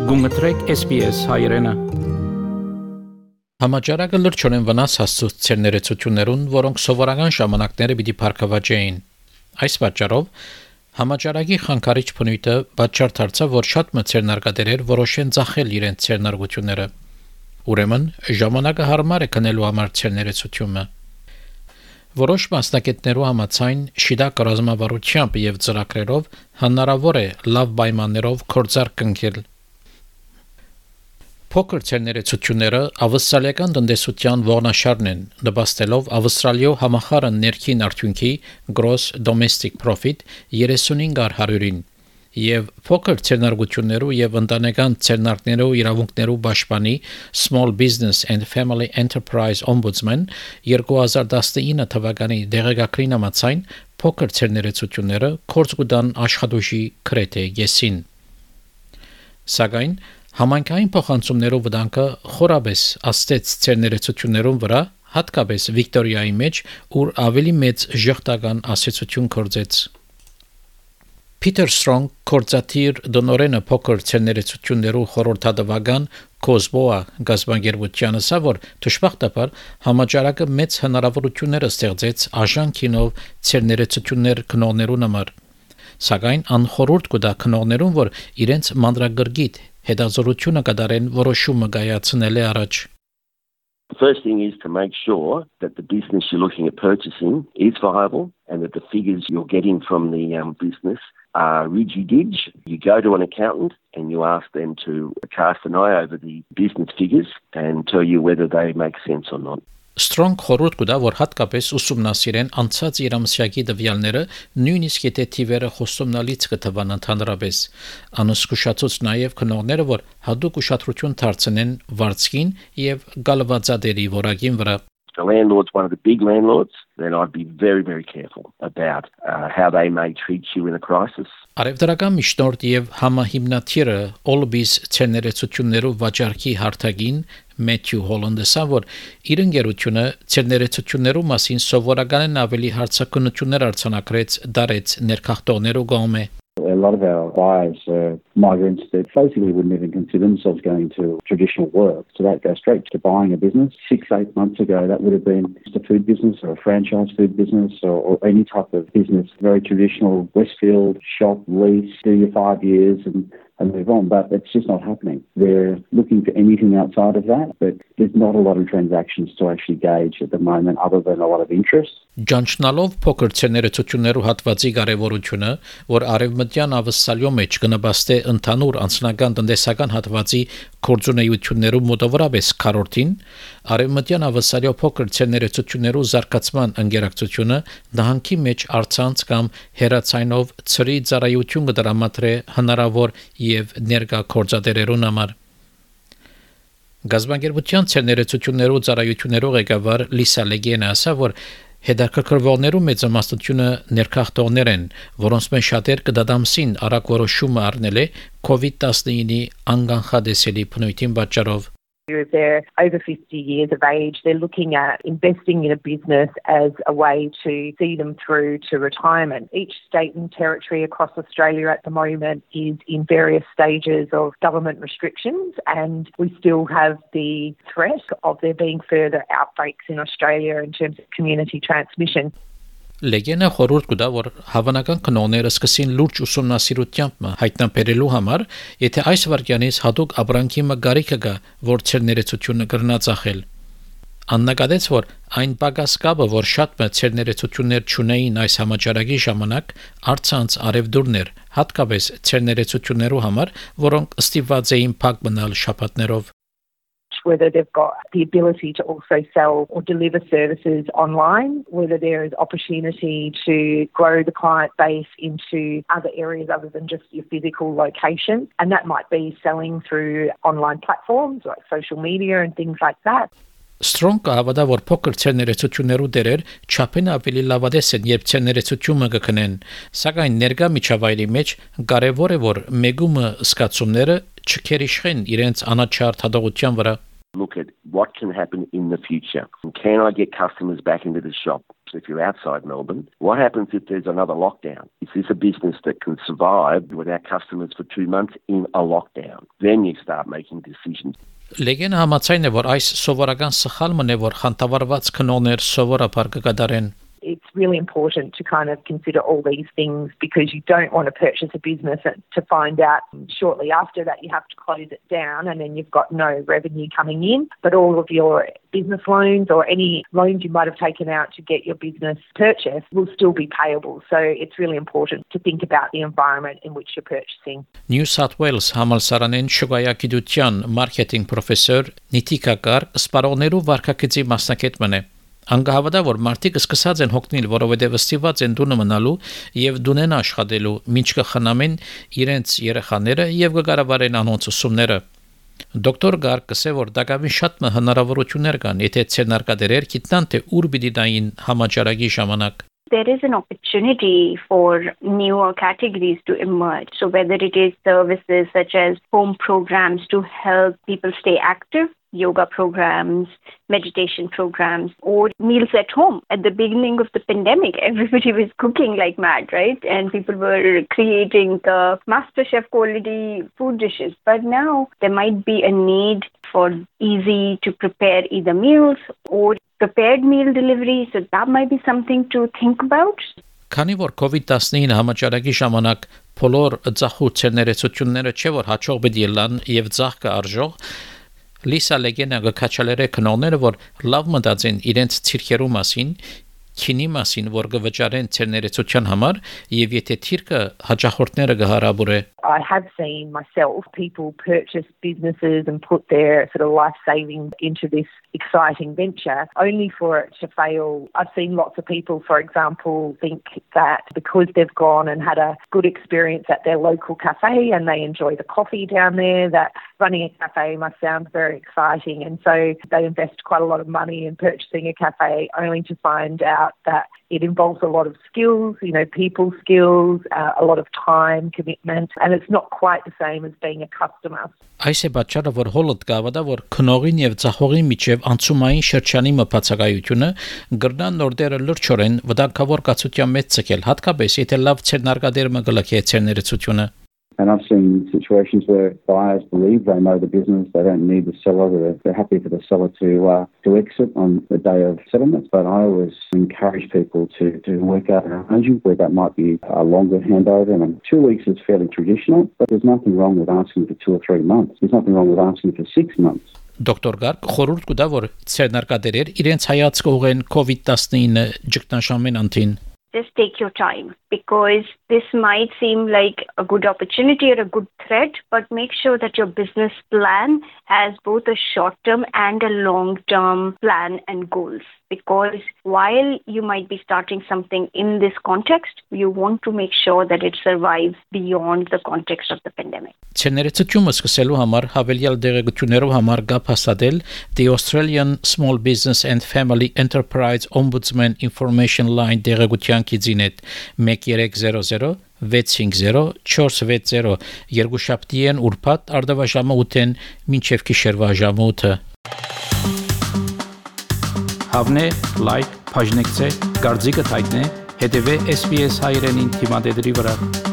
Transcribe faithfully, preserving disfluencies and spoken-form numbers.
Գումտրեք S B S հայրենը։ Համաճարակը լրջորեն վնաս հասցուց ցերներեցություններուն, որոնք սովորական ժամանակները պիտի փառքավաճեին։ Այս պատճառով համաճարակի խանգարիչ բնույթը պատճառ դարձավ, որ շատ մցերնարկատերեր որոշեն ծախել իրենց ցերնարգությունները։ Ուրեմն ժամանակը հարմար է քնելու համար ցերներեցությունը։ Որոշ մասնակիցներու համաձայն շիդա կազմավարությամբ եւ ծրագրերով հնարավոր է լավ պայմաններով կորձար կնքել։ Փոքր ցերներեցությունները ավստրալիական տնտեսության ողնաշարն են, նպաստելով Ավստրալիո համախառն ներքին արդյունքի gross domestic profit thirty-five հարյուրին եւ փոքր ցերնարգություններու եւ ընտանեկան ցերնարկներու իրավունքներու պաշտպանի Small Business and Family Enterprise Ombudsman twenty nineteen թվականի դեղեկագրին համաձայն փոքր ցերներեցությունները կորձ կտան աշխատուժի քրեթե եսին։ Սակայն համանքային փոխանցումներով վտանգը խորաբես աստեց ցերներեցություններուն վրա, հատկապես Վիկտորիայի մեջ, ուր ավելի մեծ ժողտական ասացություն կորձեց։ Peter Strong կորձաթիր դոնորենը փոքր ցերներեցություններու խորհրդատվական Cosboa գազբանգերության ասավոր դժբախտաբար համաճարակը մեծ հնարավորություններ ստեղծեց աժանքինով ցերներեցություններ կնողներուն համար։ Սակայն անխորհուրդ կտա կնողներուն, որ իրենց մանրագրգիտ հետազորությունը կդարեն որոշումը կայացնել է առաջ։ The first thing is to make sure that the business you're looking at purchasing is viable and that the figures you're getting from the um, business are ridgy-dig. You go to an accountant and you ask them to cast an eye over the business figures and tell you whether they make sense or not. Strong խորհուրդ կտա, որ հատկապես ուսումնասիրեն անցած երամսյակի դվյալները, նույնիսկ եթե թիվերը խոստումնալից կթվան ընդհանրապես։ Անսկուշացուց նաև քնողները, որ հատուկ ուշադրություն դարձնեն վարձքին եւ գալվածադերի որակին վրա։ The landlord's one of the big landlords, then I'd be very, very careful about uh, how they may treat you in a crisis. Արևդրական միջնորդ եւ համահիմնադիրը Olbis ցերներեցություններով վաճառքի հարթագին Matthew Holland ասավ, որ իր ընկերությունը ցերներեցություններով մասին սովորականն ավելի հարցակնություններ արձանագրեց դարեց ներքախտողներու կողմէ։ A lot of our buyers are migrants that basically wouldn't even consider themselves going to traditional work. So that goes straight to buying a business. Six, eight months ago, that would have been just a food business or a franchise food business or, or any type of business. Very traditional, Westfield, shop, lease, do your five years and, and move on. But it's just not happening. They're looking for anything outside of that, but there's not a lot of transactions to actually gauge at the moment other than a lot of interest. Ջանչնալով փոքր ցերներեցություններու հատվածի կարևորությունը, որ արևմտյան Ավստրալիո մեջ կնպաստե ընդհանուր անձնական տնտեսական հատվածի կորձունեություններու մոտավորապես քառորդին, արևմտյան Ավստրալիո փոքր ցերներեցություններու զարգացման ընկերակցությունը նահանգի մեջ արցանց կամ հերացայնով ծրի ծառայություն կդրամատրե հնարավոր եւ ներկա կորձատերերուն համար։ Գազբանգերության ցերներեցություններու ծառայություններու ղեկավար Լիսա Լեգենը ասավ, որ հետաքրքրվողներու մեծամասնությունը ներքախտողներ են, որոնց մեջ շատեր կդադամսին արագ որոշումը առնել է COVID nineteen անգանխադեսելի բնույթին պատճառով։ If they're over fifty years of age, they're looking at investing in a business as a way to see them through to retirement. Each state and territory across Australia at the moment is in various stages of government restrictions, and we still have the threat of there being further outbreaks in Australia in terms of community transmission. Լեգենը խորհուրդ կտա, որ հավանական քնողները սկսին լուրջ ուսումնասիրությամբ հայտնաբերելու համար, եթե այս վարքյանից հատուկ ապրանքի մգարիքը կա, որ ցերներեցությունը կրնացախել։ Աննկատեց, որ այն պակասկաբը, որ շատ ցերներեցություններ չունեին այս համաճարակի ժամանակ, արցանց արևդուրներ, հատկապես ցերներեցություններու համար, որոնք ստիպված էին փակ մնալ շաբաթներով։ Whether they've got the ability to also sell or deliver services online, whether there is opportunity to grow the client base into other areas other than just your physical location. And that might be selling through online platforms like social media and things like that. Strong կհավատա, որ փոքր ցերներեցություններու դերեր չափեն ավելի լավադես են, երբ ցերներեցությունը կքնեն, սակայն ներկա միջավայրի մեջ կարևոր է, որ մեգումը սկացումները չքերիշխեն իրենց անաչառ հաջողության վրա։ Look at what can happen in the future. Can I get customers back into the shop? if you're outside Melbourne, what happens if there's another lockdown? Is this a business that can survive without customers for two months in a lockdown? Then you start making decisions. Լեգենը համաձայն է, որ այս սովորական սխալմն է, որ խանտավառված քնոներ սովորաբար կկատարեն. It's really important to kind of consider all these things because you don't want to purchase a business to find out shortly after that you have to close it down and then you've got no revenue coming in. But all of your business loans or any loans you might have taken out to get your business purchased will still be payable. So it's really important to think about the environment in which you're purchasing. New South Wales համալսարանեն շուգայագիտության մարքեթինգ պրոֆեսոր Նիթիկա Կար սպառողներու վարկագծի մասնակիցն է. Անգահավատա որ մարդիկ սկսած են հոգնել, որովհետև ստիված են դունը մնալու եւ դունեն աշխատելու, ինչ կխնամեն իրենց երեխաները եւ կկառավարեն անոնց ուսումները. Դոկտոր Գարկ կսե որ դակավին շատ հնարավորություններ կան, եթե ցերնարկադերեր գիտնան թե ուր պիտի դային համաճարակի ժամանակ. There is an opportunity for newer categories to emerge. So whether it is services such as home programs to help people stay active, yoga programs, meditation programs, or meals at home. At the beginning of the pandemic, everybody was cooking like mad, right? And people were creating the MasterChef quality food dishes. But now there might be a need for easy to prepare either meals or prepared meal delivery. So that might be something to think about. Քանի որ COVID nineteen համաճարակի ժամանակ բոլոր ծախուցները ցությունները չէ որ հաջող պետք է լան եւ ծախ կարժող Լիսա Լեգենը գկաչալերը քնողները որ լավ մտածեն իրենց ցիրքերու մասին քինի մասին որ գվճարեն ցերներեցության համար եւ եթե թիրքը հաջախորդները գհարաբուրե I have seen myself people purchase businesses and put their sort of life savings into this exciting venture only for it to fail. I've seen lots of people, for example, think that because they've gone and had a good experience at their local cafe and they enjoy the coffee down there, that running a cafe must sound very exciting. And so they invest quite a lot of money in purchasing a cafe only to find out that it involves a lot of skills, you know, people skills, uh, a lot of time, commitment, and it's not quite the same as being a customer. Այս է պատճառը, որ հոլդ կավադա, որ քնողին եւ ծախողի միջև անցումային շրջանի մփացակայությունը գրնան նորդերը լրջորեն վտանգավոր կացության մեջ ցկել, հատկապես եթե լավ ցերնարկադերմը գլխի ցերներեցությունը. And I've seen situations where buyers believe they know the business, they don't need the seller, they're, they're happy for the seller to uh, to exit on the day of settlement. But I always encourage people to, to work out an arrangement where that might be a longer handover. And two weeks is fairly traditional, but there's nothing wrong with asking for two or three months. There's nothing wrong with asking for six months. Դոկտոր Գարկ խորհուրդ կտա որ ցերնարկադերեր իրենց հայացքը ուղեն COVID nineteen ճգնաժամին անտին. Just take your time because this might seem like a good opportunity or a good threat, but make sure that your business plan has both a short-term and a long-term plan and goals. Because while you might be starting something in this context, you want to make sure that it survives beyond the context of the pandemic. Ցերներեցությունը սկսելու համար հավելյալ դեղեցություններով համար գապ հաստատել the Australian Small Business and Family Enterprise Ombudsman Information Line դեղեցության կիզինետ one three zero zero six five zero four seven zero երկուշաբթիեն ուրբաթ արդավաժամը ութեն մինչև գիշերվա ժամը ութը Հավնե, լայք, բաժնեկցե, դարձիկը թայտնե, հետևե S B S հայրենին թիմադեդրի վրա